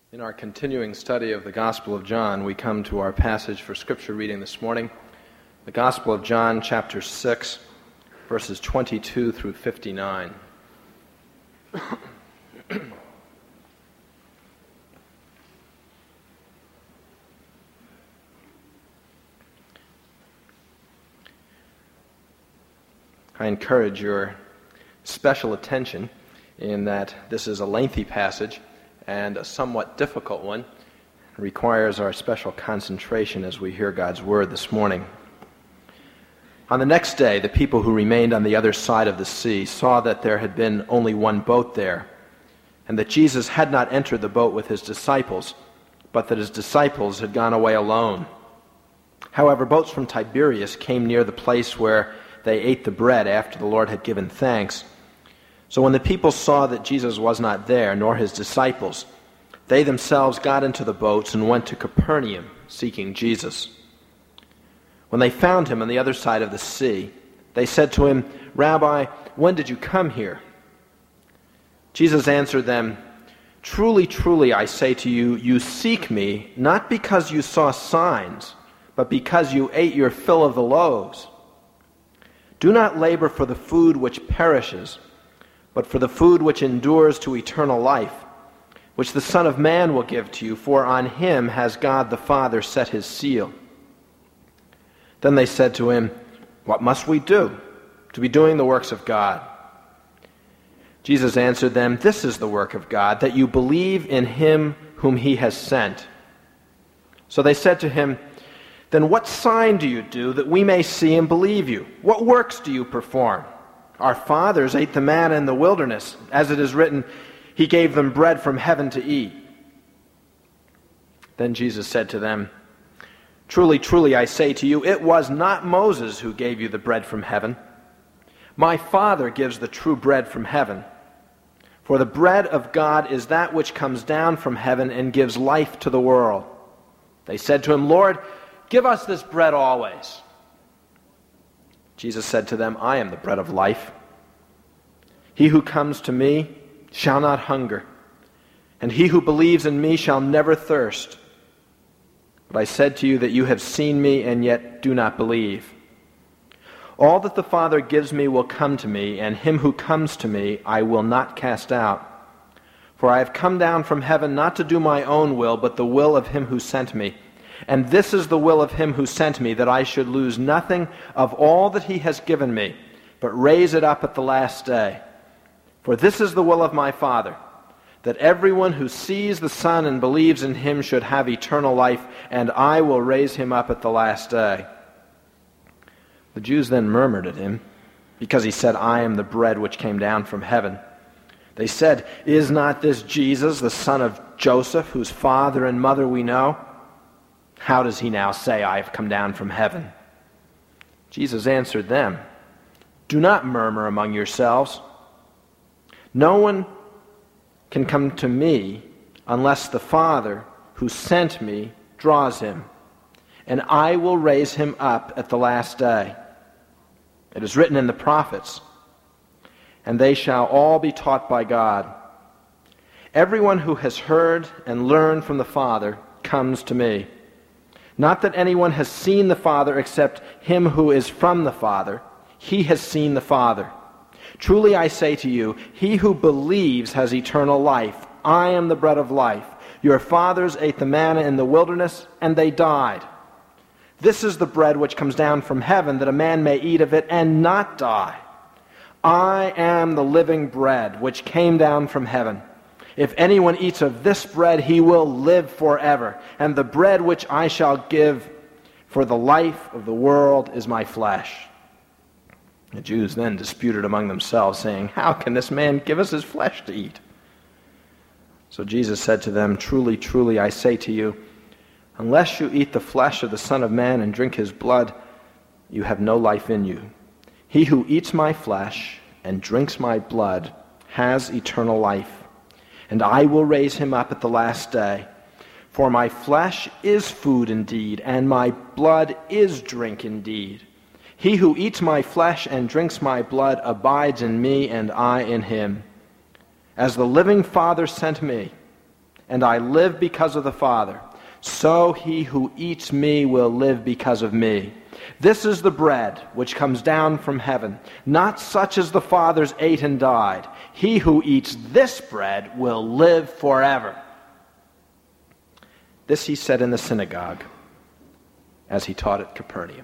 In our continuing study of the Gospel of John, we come to our passage for Scripture reading this morning, the Gospel of John, chapter 6, verses 22 through 59. I encourage your special attention in that this is a lengthy passage and a somewhat difficult one. It requires our special concentration as we hear God's word this morning. On the next day, the people who remained on the other side of the sea saw that there had been only one boat there, and that Jesus had not entered the boat with his disciples, but that his disciples had gone away alone. However, boats from Tiberias came near the place where they ate the bread after the Lord had given thanks. So when the people saw that Jesus was not there, nor his disciples, they themselves got into the boats and went to Capernaum, seeking Jesus. When they found him on the other side of the sea, they said to him, "Rabbi, when did you come here?" Jesus answered them, "Truly, truly, I say to you, you seek me, not because you saw signs, but because you ate your fill of the loaves. Do not labor for the food which perishes, but for the food which endures to eternal life, which the Son of Man will give to you, for on him has God the Father set his seal." Then they said to him, "What must we do to be doing the works of God?" Jesus answered them, "This is the work of God, that you believe in him whom he has sent." So they said to him, "Then what sign do you do that we may see and believe you? What works do you perform? Our fathers ate the manna in the wilderness. As it is written, he gave them bread from heaven to eat." Then Jesus said to them, "Truly, truly, I say to you, it was not Moses who gave you the bread from heaven. My Father gives the true bread from heaven. For the bread of God is that which comes down from heaven and gives life to the world." They said to him, "Lord, give us this bread always." Jesus said to them, "I am the bread of life. He who comes to me shall not hunger, and he who believes in me shall never thirst. But I said to you that you have seen me and yet do not believe. All that the Father gives me will come to me, and him who comes to me I will not cast out. For I have come down from heaven not to do my own will, but the will of him who sent me. And this is the will of him who sent me, that I should lose nothing of all that he has given me, but raise it up at the last day. For this is the will of my Father, that everyone who sees the Son and believes in him should have eternal life, and I will raise him up at the last day." The Jews then murmured at him, because he said, "I am the bread which came down from heaven." They said, "Is not this Jesus, the son of Joseph, whose father and mother we know? How does he now say, 'I have come down from heaven'?" Jesus answered them, "Do not murmur among yourselves. No one can come to me unless the Father who sent me draws him, and I will raise him up at the last day. It is written in the prophets, 'And they shall all be taught by God.' Everyone who has heard and learned from the Father comes to me. Not that anyone has seen the Father except him who is from the Father. He has seen the Father. Truly I say to you, he who believes has eternal life. I am the bread of life. Your fathers ate the manna in the wilderness, and they died. This is the bread which comes down from heaven, that a man may eat of it and not die. I am the living bread which came down from heaven. If anyone eats of this bread, he will live forever. And the bread which I shall give for the life of the world is my flesh." The Jews then disputed among themselves, saying, "How can this man give us his flesh to eat?" So Jesus said to them, "Truly, truly, I say to you, unless you eat the flesh of the Son of Man and drink his blood, you have no life in you. He who eats my flesh and drinks my blood has eternal life, and I will raise him up at the last day. For my flesh is food indeed, and my blood is drink indeed. He who eats my flesh and drinks my blood abides in me, and I in him. As the living Father sent me, and I live because of the Father, so he who eats me will live because of me. This is the bread which comes down from heaven, not such as the fathers ate and died. He who eats this bread will live forever." This he said in the synagogue as he taught at Capernaum.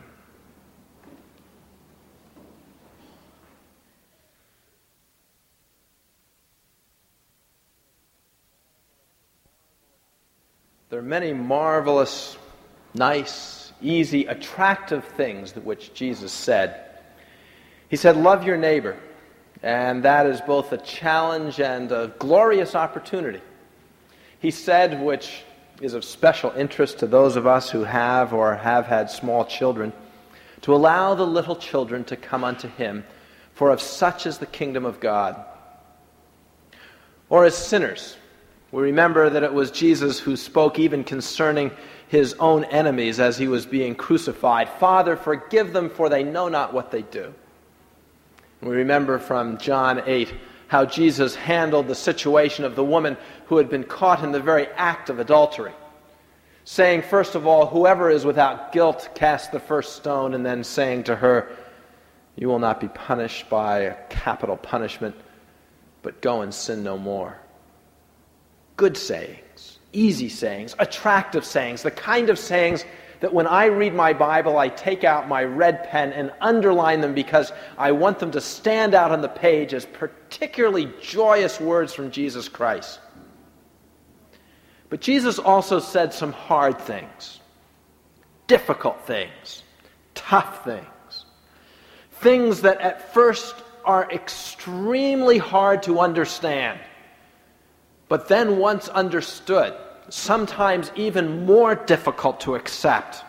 There are many marvelous, nice, easy, attractive things that which Jesus said. He said, "Love your neighbor," and that is both a challenge and a glorious opportunity. He said, which is of special interest to those of us who have or have had small children, to allow the little children to come unto him, for of such is the kingdom of God. Or as sinners, we remember that it was Jesus who spoke even concerning his own enemies as he was being crucified. "Father, forgive them, for they know not what they do." And we remember from John 8 how Jesus handled the situation of the woman who had been caught in the very act of adultery, saying, first of all, "Whoever is without guilt, cast the first stone," and then saying to her, "You will not be punished by a capital punishment, but go and sin no more." Good sayings, easy sayings, attractive sayings, the kind of sayings that when I read my Bible, I take out my red pen and underline them because I want them to stand out on the page as particularly joyous words from Jesus Christ. But Jesus also said some hard things, difficult things, tough things, things that at first are extremely hard to understand, but then once understood, sometimes even more difficult to accept.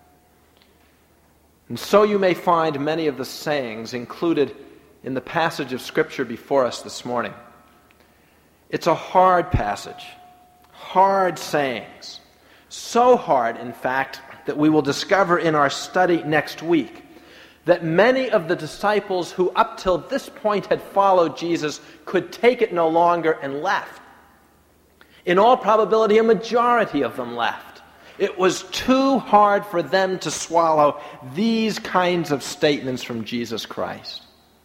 And so you may find many of the sayings included in the passage of Scripture before us this morning. It's a hard passage, hard sayings, so hard, in fact, that we will discover in our study next week that many of the disciples who up till this point had followed Jesus could take it no longer and left. In all probability, a majority of them left. It was too hard for them to swallow these kinds of statements from Jesus Christ.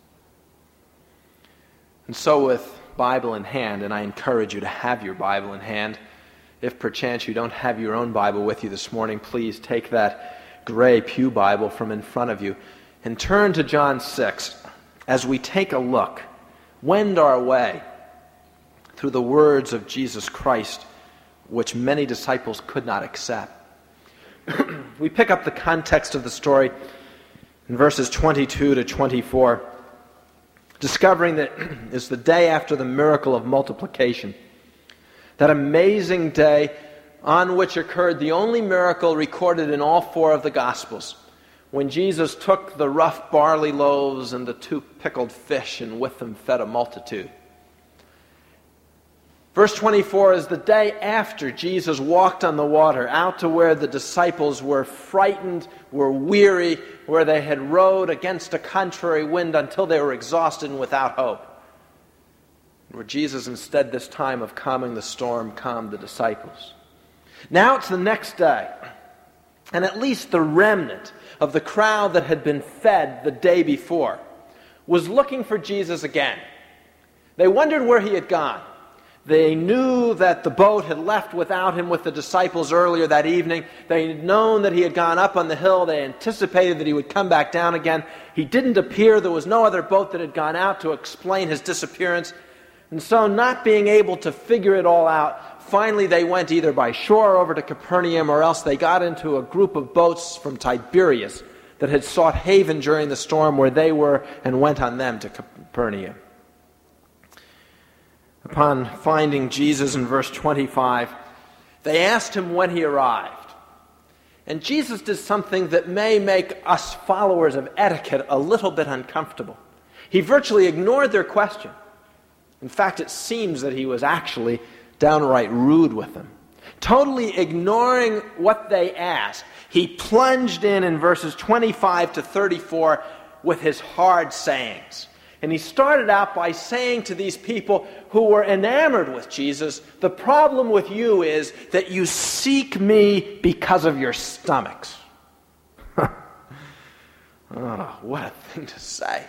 And so with Bible in hand, and I encourage you to have your Bible in hand, if perchance you don't have your own Bible with you this morning, please take that gray pew Bible from in front of you and turn to John 6 as we take a look, wend our way through the words of Jesus Christ, which many disciples could not accept. We pick up the context of the story in verses 22 to 24, discovering that it's the day after the miracle of multiplication, that amazing day on which occurred the only miracle recorded in all four of the Gospels, when Jesus took the rough barley loaves and the 2 pickled fish and with them fed a multitude. Verse 24 is the day after Jesus walked on the water out to where the disciples were frightened, were weary, where they had rowed against a contrary wind until they were exhausted and without hope. Where Jesus, instead this time of calming the storm, calmed the disciples. Now it's the next day, and at least the remnant of the crowd that had been fed the day before was looking for Jesus again. They wondered where he had gone. They knew that the boat had left without him with the disciples earlier that evening. They had known that he had gone up on the hill. They anticipated that he would come back down again. He didn't appear. There was no other boat that had gone out to explain his disappearance. And so, not being able to figure it all out, finally they went either by shore over to Capernaum, or else they got into a group of boats from Tiberias that had sought haven during the storm where they were, and went on them to Capernaum. Upon finding Jesus in verse 25, they asked him when he arrived. And Jesus did something that may make us followers of etiquette a little bit uncomfortable. He virtually ignored their question. In fact, it seems that he was actually downright rude with them. Totally ignoring what they asked, he plunged in verses 25 to 34 with his hard sayings. And he started out by saying to these people who were enamored with Jesus, the problem with you is that you seek me because of your stomachs. Oh, what a thing to say.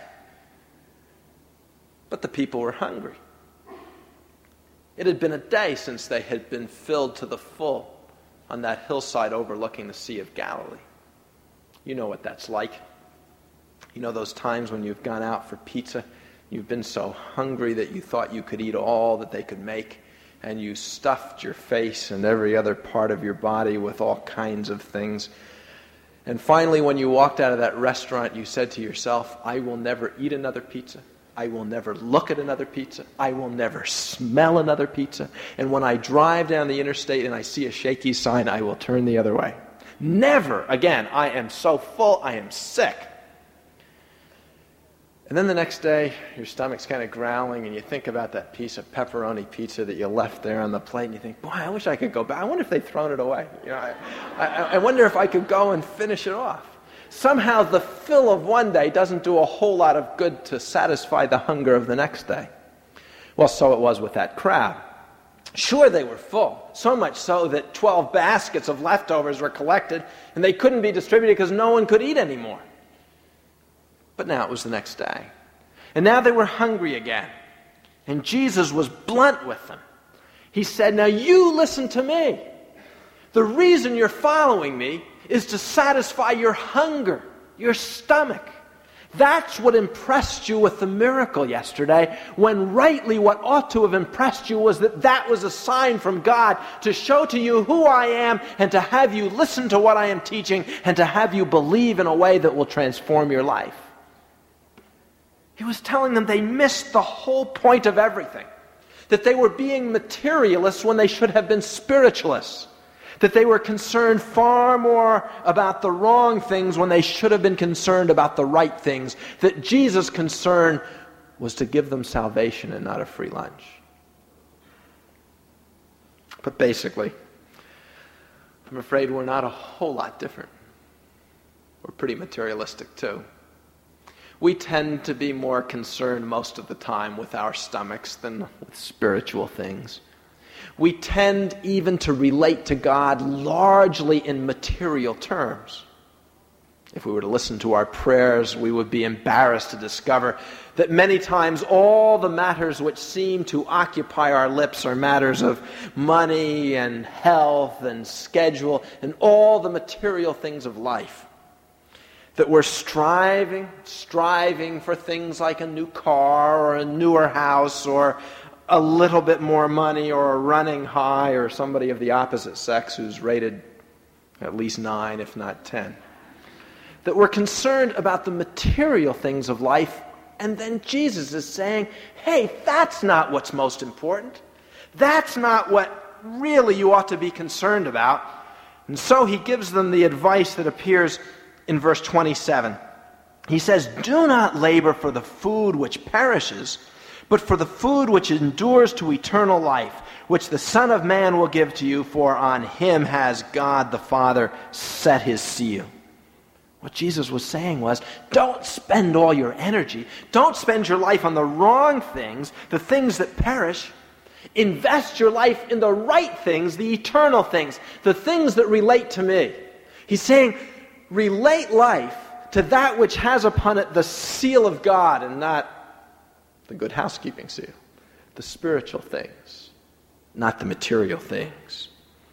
But the people were hungry. It had been a day since they had been filled to the full on that hillside overlooking the Sea of Galilee. You know what that's like. You know those times when you've gone out for pizza, you've been so hungry that you thought you could eat all that they could make, and you stuffed your face and every other part of your body with all kinds of things. And finally, when you walked out of that restaurant, you said to yourself, I will never eat another pizza. I will never look at another pizza. I will never smell another pizza. And when I drive down the interstate and I see a Shakey's sign, I will turn the other way. Never again. I am so full, I am sick. And then the next day, your stomach's kind of growling, and you think about that piece of pepperoni pizza that you left there on the plate, and you think, boy, I wish I could go back. I wonder if they've thrown it away. You know, I wonder if I could go and finish it off. Somehow the fill of one day doesn't do a whole lot of good to satisfy the hunger of the next day. Well, so it was with that crowd. Sure, they were full, so much so that 12 baskets of leftovers were collected, and they couldn't be distributed because no one could eat anymore. But now it was the next day. And now they were hungry again. And Jesus was blunt with them. He said, now you listen to me. The reason you're following me is to satisfy your hunger, your stomach. That's what impressed you with the miracle yesterday, when rightly what ought to have impressed you was that that was a sign from God to show to you who I am and to have you listen to what I am teaching and to have you believe in a way that will transform your life. He was telling them they missed the whole point of everything. That they were being materialists when they should have been spiritualists. That they were concerned far more about the wrong things when they should have been concerned about the right things. That Jesus' concern was to give them salvation and not a free lunch. But basically, I'm afraid we're not a whole lot different. We're pretty materialistic too. We tend to be more concerned most of the time with our stomachs than with spiritual things. We tend even to relate to God largely in material terms. If we were to listen to our prayers, we would be embarrassed to discover that many times all the matters which seem to occupy our lips are matters of money and health and schedule and all the material things of life. That we're striving for things like a new car or a newer house or a little bit more money or a running high or somebody of the opposite sex who's rated at least 9, if not 10. That we're concerned about the material things of life, and then Jesus is saying, hey, that's not what's most important. That's not what really you ought to be concerned about. And so he gives them the advice that appears in verse 27. He says, do not labor for the food which perishes, but for the food which endures to eternal life, which the Son of Man will give to you, for on him has God the Father set his seal. What Jesus was saying was, don't spend all your energy, don't spend your life on the wrong things, the things that perish. Invest your life in the right things, the eternal things, the things that relate to me. He's saying, relate life to that which has upon it the seal of God and not the good housekeeping seal. The spiritual things, not the material things.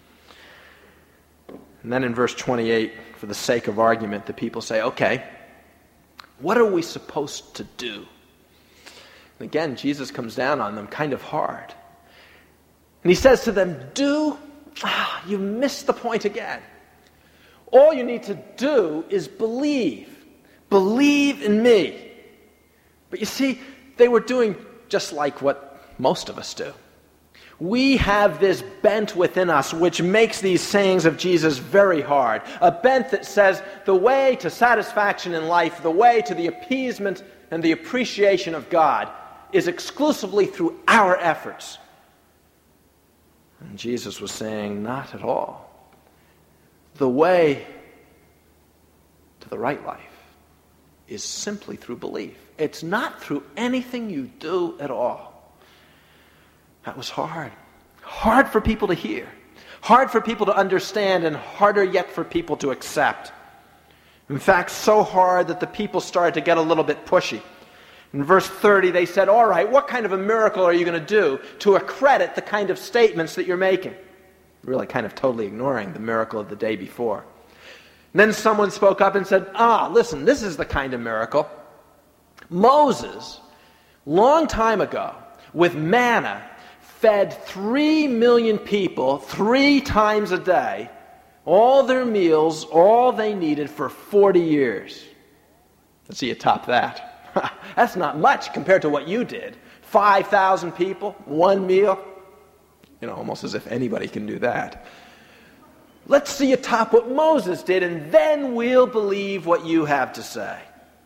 And then in verse 28, for the sake of argument, the people say, okay, what are we supposed to do? And again, Jesus comes down on them kind of hard. And he says to them, you missed the point again. All you need to do is believe. Believe in me. But you see, they were doing just like what most of us do. We have this bent within us which makes these sayings of Jesus very hard. A bent that says the way to satisfaction in life, the way to the appeasement and the appreciation of God is exclusively through our efforts. And Jesus was saying, not at all. The way to the right life is simply through belief. It's not through anything you do at all. That was hard. Hard for people to hear. Hard for people to understand, and harder yet for people to accept. In fact, so hard that the people started to get a little bit pushy. In verse 30, they said, all right, what kind of a miracle are you going to do to accredit the kind of statements that you're making? Really kind of totally ignoring the miracle of the day before. And then someone spoke up and said, listen, this is the kind of miracle. Moses, long time ago, with manna, fed 3 million people 3 times a day, all their meals, all they needed for 40 years. Let's see you top that. That's not much compared to what you did. 5,000 people, 1 meal. Almost as if anybody can do that. Let's see you top what Moses did, and then we'll believe what you have to say.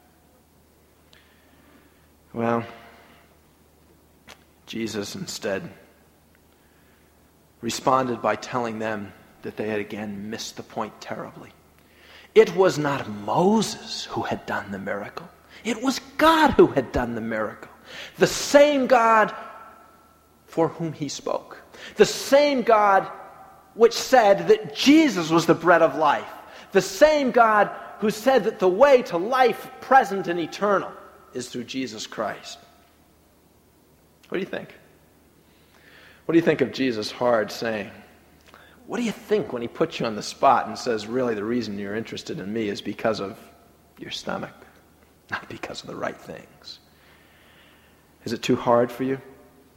Well, Jesus instead responded by telling them that they had again missed the point terribly. It was not Moses who had done the miracle. It was God who had done the miracle. The same God for whom he spoke. The same God which said that Jesus was the bread of life. The same God who said that the way to life present and eternal is through Jesus Christ. What do you think? What do you think of Jesus' hard saying? What do you think when he puts you on the spot and says, really, the reason you're interested in me is because of your stomach, not because of the right things? Is it too hard for you?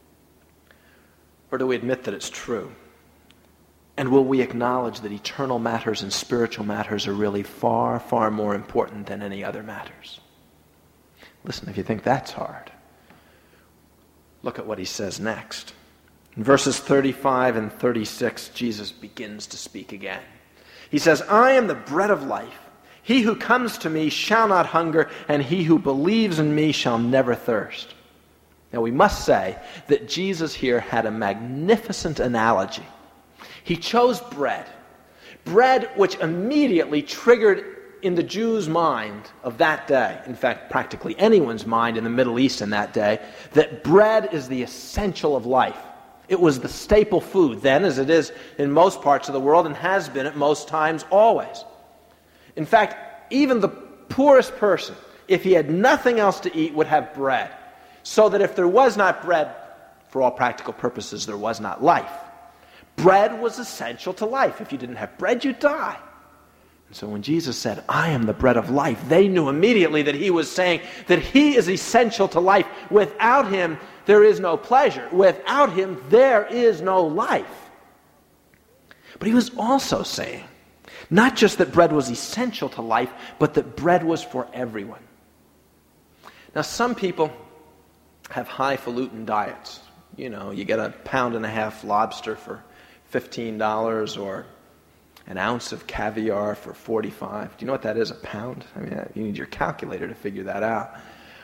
Or do we admit that it's true? And will we acknowledge that eternal matters and spiritual matters are really far, far more important than any other matters? Listen, if you think that's hard, look at what he says next. In verses 35 and 36, Jesus begins to speak again. He says, I am the bread of life. He who comes to me shall not hunger, and he who believes in me shall never thirst. Now we must say that Jesus here had a magnificent analogy. He chose bread. Bread which immediately triggered in the Jews' mind of that day, in fact, practically anyone's mind in the Middle East in that day, that bread is the essential of life. It was the staple food then, as it is in most parts of the world, and has been at most times always. In fact, even the poorest person, if he had nothing else to eat, would have bread. So that if there was not bread, for all practical purposes, there was not life. Bread was essential to life. If you didn't have bread, you'd die. And so when Jesus said, I am the bread of life, they knew immediately that he was saying that he is essential to life. Without him, there is no pleasure. Without him, there is no life. But he was also saying, not just that bread was essential to life, but that bread was for everyone. Now, some people have highfalutin diets. You get a 1.5 pound lobster for $15 or an ounce of caviar for $45. Do you know what that is, a pound? I mean, you need your calculator to figure that out.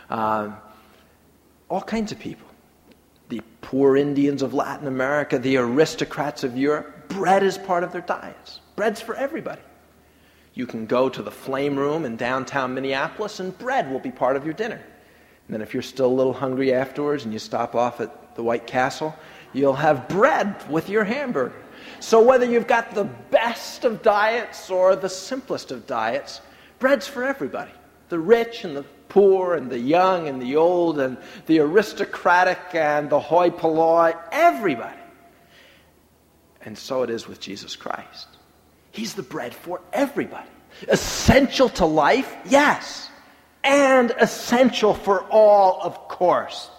All kinds of people. The poor Indians of Latin America, the aristocrats of Europe, bread is part of their diets. Bread's for everybody. You can go to the Flame Room in downtown Minneapolis and bread will be part of your dinner. And then if you're still a little hungry afterwards and you stop off at the White Castle, you'll have bread with your hamburger. So whether you've got the best of diets or the simplest of diets, bread's for everybody. The rich and the poor and the young and the old and the aristocratic and the hoi polloi, everybody. And so it is with Jesus Christ. He's the bread for everybody. Essential to life, yes. And essential for all, of course.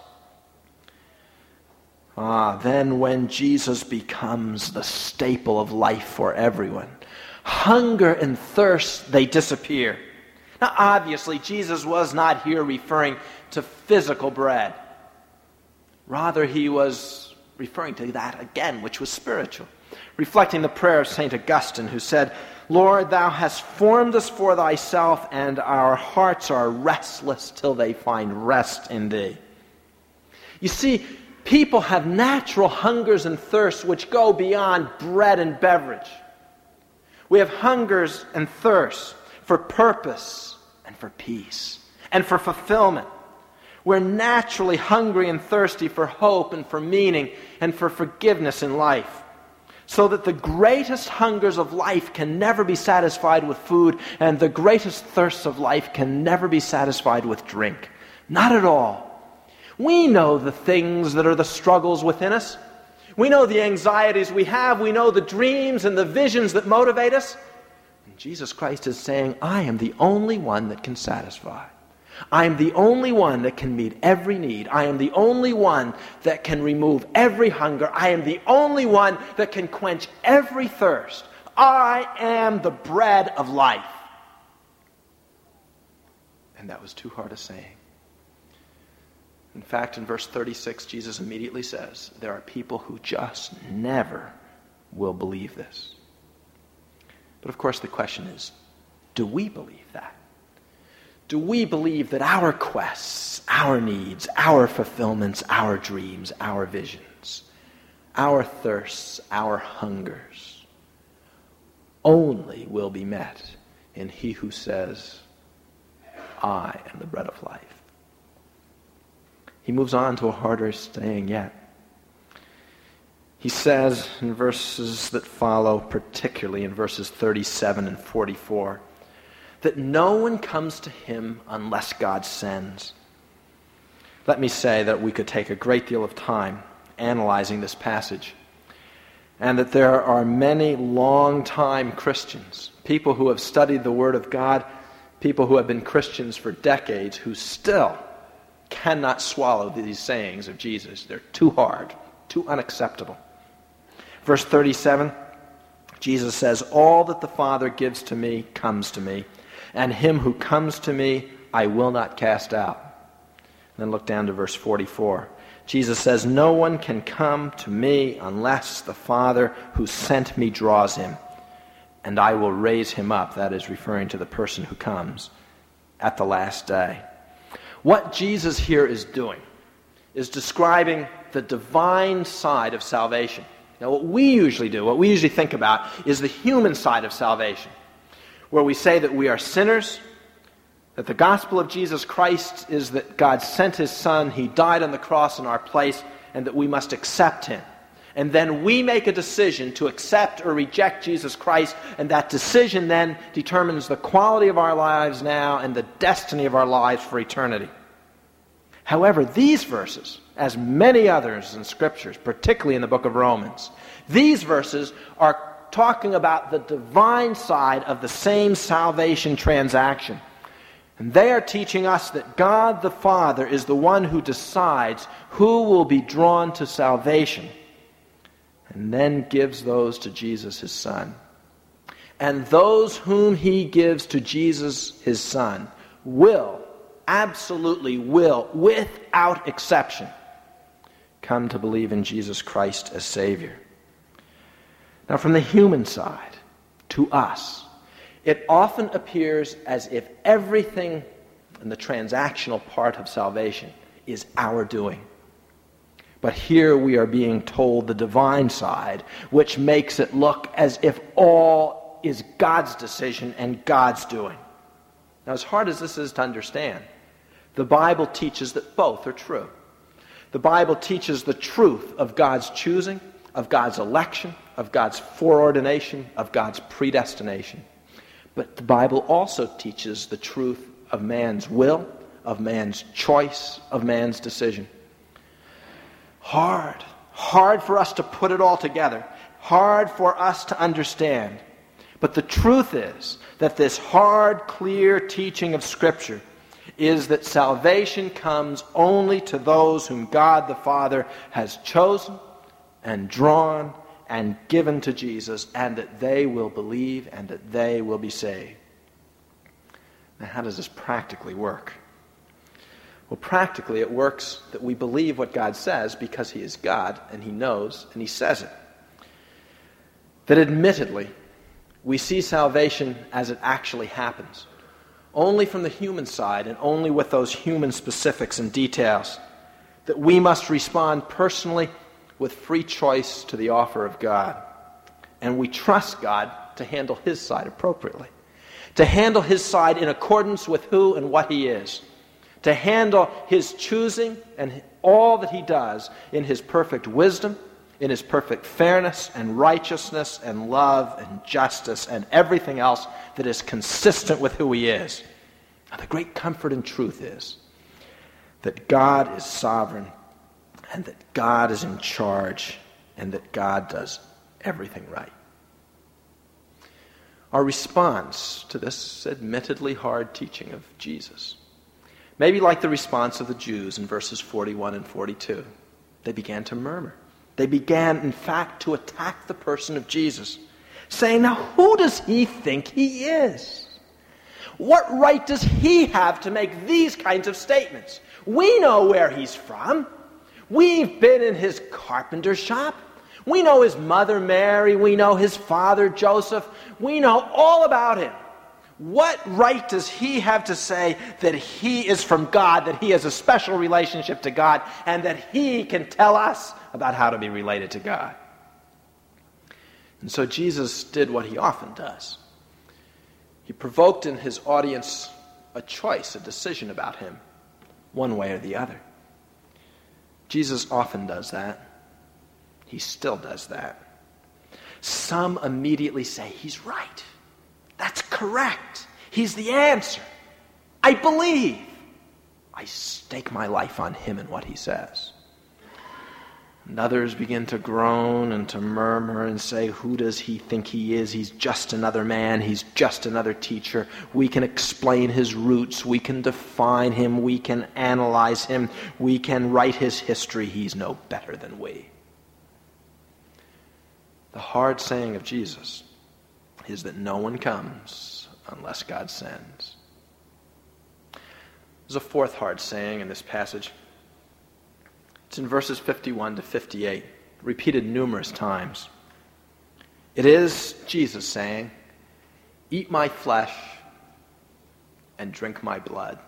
Then when Jesus becomes the staple of life for everyone, hunger and thirst, they disappear. Now, obviously, Jesus was not here referring to physical bread. Rather, he was referring to that again, which was spiritual. Reflecting the prayer of St. Augustine, who said, Lord, thou hast formed us for thyself, and our hearts are restless till they find rest in thee. You see, people have natural hungers and thirsts which go beyond bread and beverage. We have hungers and thirsts for purpose and for peace. and for fulfillment. We're naturally hungry and thirsty for hope and for meaning and for forgiveness in life. So that the greatest hungers of life can never be satisfied with food, and the greatest thirsts of life can never be satisfied with drink. Not at all. We know the things that are the struggles within us. We know the anxieties we have. We know the dreams and the visions that motivate us. And Jesus Christ is saying, I am the only one that can satisfy. I am the only one that can meet every need. I am the only one that can remove every hunger. I am the only one that can quench every thirst. I am the bread of life. And that was too hard a saying. In fact, in verse 36, Jesus immediately says, there are people who just never will believe this. But of course the question is, do we believe that? Do we believe that our quests, our needs, our fulfillments, our dreams, our visions, our thirsts, our hungers only will be met in He who says, I am the bread of life? He moves on to a harder saying yet. He says in verses that follow, particularly in verses 37 and 44, that no one comes to Him unless God sends. Let me say that we could take a great deal of time analyzing this passage, and that there are many long-time Christians, people who have studied the Word of God, people who have been Christians for decades, who still cannot swallow these sayings of Jesus. They're too hard, too unacceptable. Verse 37, Jesus says, all that the Father gives to me comes to me, and him who comes to me I will not cast out. Then look down to verse 44. Jesus says, no one can come to me unless the Father who sent me draws him, and I will raise him up. That is referring to the person who comes at the last day. What Jesus here is doing is describing the divine side of salvation. Now what we usually do, what we usually think about, is the human side of salvation, where we say that we are sinners, that the gospel of Jesus Christ is that God sent His Son, He died on the cross in our place, and that we must accept Him. And then we make a decision to accept or reject Jesus Christ, and that decision then determines the quality of our lives now and the destiny of our lives for eternity. However, these verses, as many others in Scriptures, particularly in the book of Romans, these verses are talking about the divine side of the same salvation transaction. And they are teaching us that God the Father is the one who decides who will be drawn to salvation, and then gives those to Jesus, His Son. And those whom He gives to Jesus, His Son, will, absolutely will, without exception, come to believe in Jesus Christ as Savior. Now, from the human side, to us, it often appears as if everything in the transactional part of salvation is our doing. But here we are being told the divine side, which makes it look as if all is God's decision and God's doing. Now, as hard as this is to understand, the Bible teaches that both are true. The Bible teaches the truth of God's choosing, of God's election, of God's foreordination, of God's predestination. But the Bible also teaches the truth of man's will, of man's choice, of man's decision. Hard for us to put it all together. Hard for us to understand. But the truth is that this hard, clear teaching of Scripture is that salvation comes only to those whom God the Father has chosen and drawn and given to Jesus, and that they will believe and that they will be saved. Now, how does this practically work? Well, practically it works that we believe what God says because He is God and He knows and He says it. That admittedly, we see salvation as it actually happens, only from the human side and only with those human specifics and details, that we must respond personally with free choice to the offer of God. And we trust God to handle His side appropriately, to handle His side in accordance with who and what He is. to handle his choosing and all that he does in his perfect wisdom, in his perfect fairness and righteousness and love and justice and everything else that is consistent with who he is. Now, the great comfort and truth is that God is sovereign and that God is in charge and that God does everything right. Our response to this admittedly hard teaching of Jesus may be like the response of the Jews in verses 41 and 42. They began to murmur. They began, in fact, to attack the person of Jesus, saying, now who does he think he is? What right does he have to make these kinds of statements? We know where he's from. We've been in his carpenter shop. We know his mother Mary. We know his father Joseph. We know all about him. What right does he have to say that he is from God, that he has a special relationship to God, and that he can tell us about how to be related to God? And so Jesus did what he often does. He provoked in his audience a choice, a decision about him, one way or the other. Jesus often does that. He still does that. Some immediately say, he's right. That's correct. He's the answer. I believe. I stake my life on him and what he says. And others begin to groan and to murmur and say, who does he think he is? He's just another man. He's just another teacher. We can explain his roots. We can define him. We can analyze him. We can write his history. He's no better than we. The hard saying of Jesus is that no one comes unless God sends. There's a fourth hard saying in this passage. It's in verses 51 to 58, repeated numerous times. It is Jesus saying, eat my flesh and drink my blood.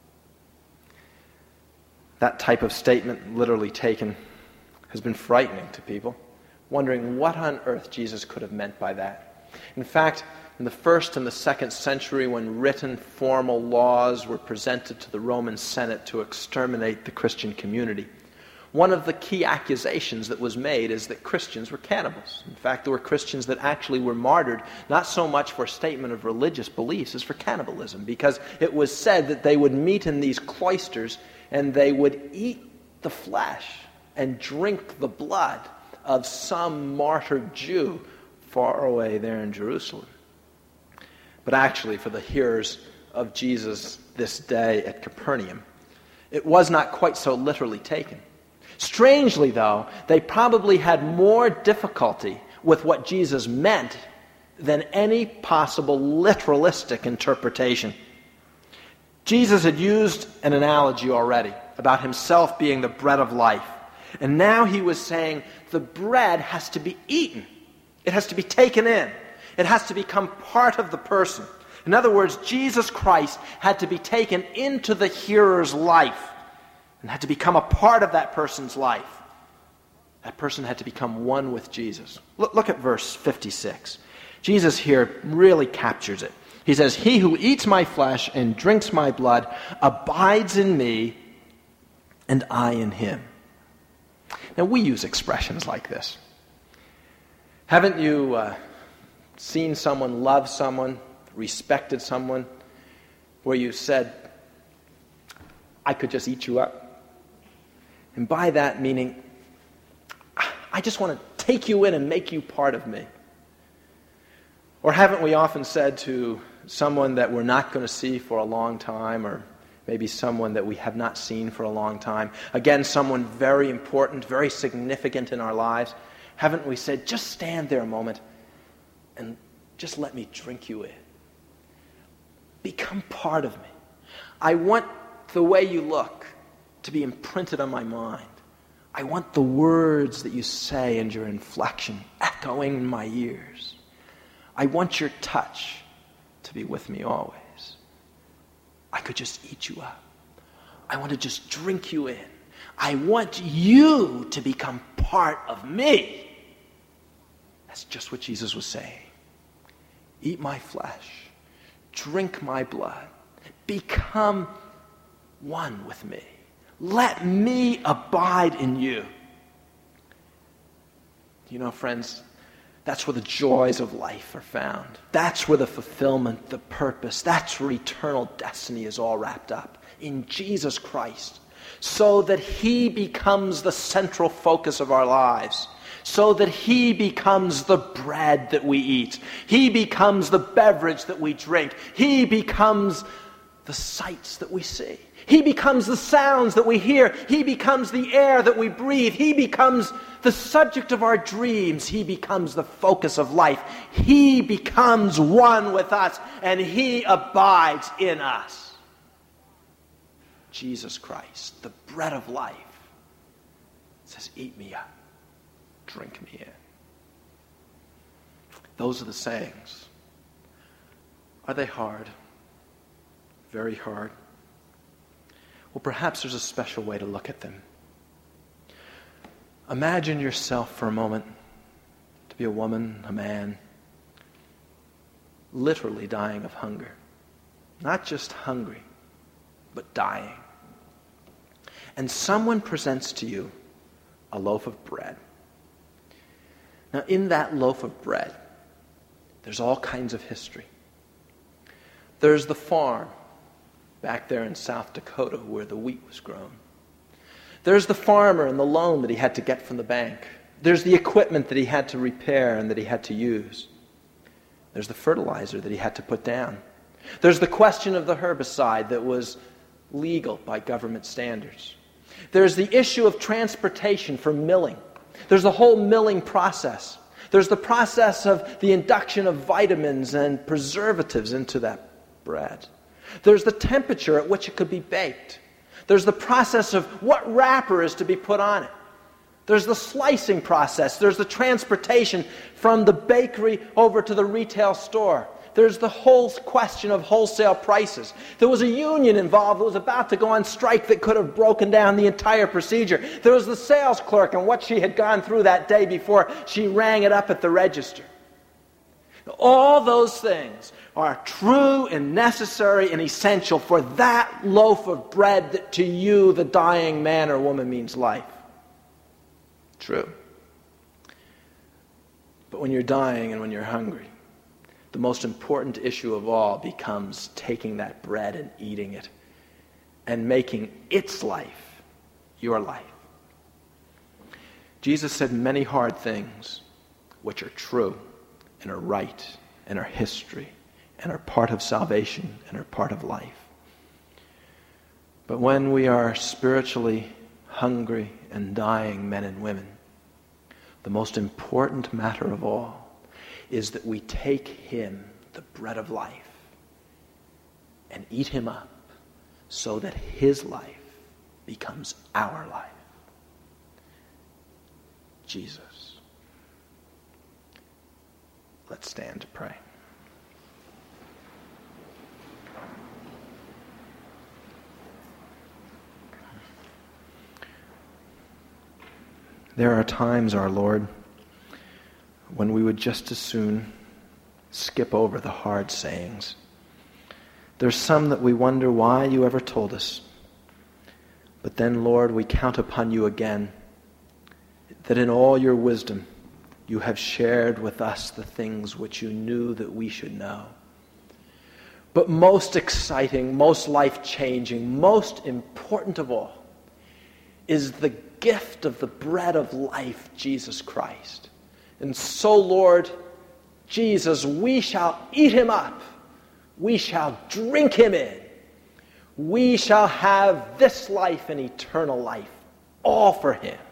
That type of statement, literally taken, has been frightening to people, wondering what on earth Jesus could have meant by that. In fact, in the 1st and the 2nd century, when written formal laws were presented to the Roman Senate to exterminate the Christian community, one of the key accusations that was made is that Christians were cannibals. In fact, there were Christians that actually were martyred, not so much for statement of religious beliefs as for cannibalism, because it was said that they would meet in these cloisters and they would eat the flesh and drink the blood of some martyred Jew far away there in Jerusalem. But actually, for the hearers of Jesus this day at Capernaum, it was not quite so literally taken. Strangely, though, they probably had more difficulty with what Jesus meant than any possible literalistic interpretation. Jesus had used an analogy already about himself being the bread of life. And now he was saying the bread has to be eaten. It has to be taken in. It has to become part of the person. In other words, Jesus Christ had to be taken into the hearer's life and had to become a part of that person's life. That person had to become one with Jesus. Look at verse 56. Jesus here really captures it. He says, "He who eats my flesh and drinks my blood abides in me, and I in him." Now, we use expressions like this. Haven't you seen someone, loved someone, respected someone, where you said, "I could just eat you up"? And by that meaning, I just want to take you in and make you part of me. Or haven't we often said to someone that we're not going to see for a long time, or maybe someone that we have not seen for a long time, again, someone very important, very significant in our lives, haven't we said, "Just stand there a moment and just let me drink you in. Become part of me. I want the way you look to be imprinted on my mind. I want the words that you say and your inflection echoing in my ears. I want your touch to be with me always. I could just eat you up. I want to just drink you in. I want you to become part of me." That's just what Jesus was saying. Eat my flesh. Drink my blood. Become one with me. Let me abide in you. You know, friends, that's where the joys of life are found. That's where the fulfillment, the purpose, that's where eternal destiny is all wrapped up. In Jesus Christ. So that he becomes the central focus of our lives. So that he becomes the bread that we eat. He becomes the beverage that we drink. He becomes the sights that we see. He becomes the sounds that we hear. He becomes the air that we breathe. He becomes the subject of our dreams. He becomes the focus of life. He becomes one with us, and he abides in us. Jesus Christ, the bread of life, says, eat me up, drink me in. Those are the sayings. Are they hard? Very hard. Well, perhaps there's a special way to look at them. Imagine yourself for a moment to be a woman, a man, literally dying of hunger. Not just hungry, but dying. And someone presents to you a loaf of bread. Now, in that loaf of bread, there's all kinds of history. There's the farm back there in South Dakota where the wheat was grown. There's the farmer and the loan that he had to get from the bank. There's the equipment that he had to repair and that he had to use. There's the fertilizer that he had to put down. There's the question of the herbicide that was legal by government standards. There's the issue of transportation for milling. There's the whole milling process. There's the process of the induction of vitamins and preservatives into that bread. There's the temperature at which it could be baked. There's the process of what wrapper is to be put on it. There's the slicing process. There's the transportation from the bakery over to the retail store. There's the whole question of wholesale prices. There was a union involved that was about to go on strike that could have broken down the entire procedure. There was the sales clerk and what she had gone through that day before she rang it up at the register. All those things are true and necessary and essential for that loaf of bread that to you, the dying man or woman, means life. True. But when you're dying and when you're hungry, the most important issue of all becomes taking that bread and eating it and making its life your life. Jesus said many hard things which are true and are right and are history and are part of salvation and are part of life. But when we are spiritually hungry and dying men and women, the most important matter of all is that we take him, the bread of life, and eat him up so that his life becomes our life. Jesus. Let's stand to pray. There are times, our Lord, when we would just as soon skip over the hard sayings. There's some that we wonder why you ever told us. But then, Lord, we count upon you again, that in all your wisdom you have shared with us the things which you knew that we should know. But most exciting, most life-changing, most important of all is the gift of the bread of life, Jesus Christ. And so, Lord Jesus, we shall eat him up. We shall drink him in. We shall have this life and eternal life, all for him.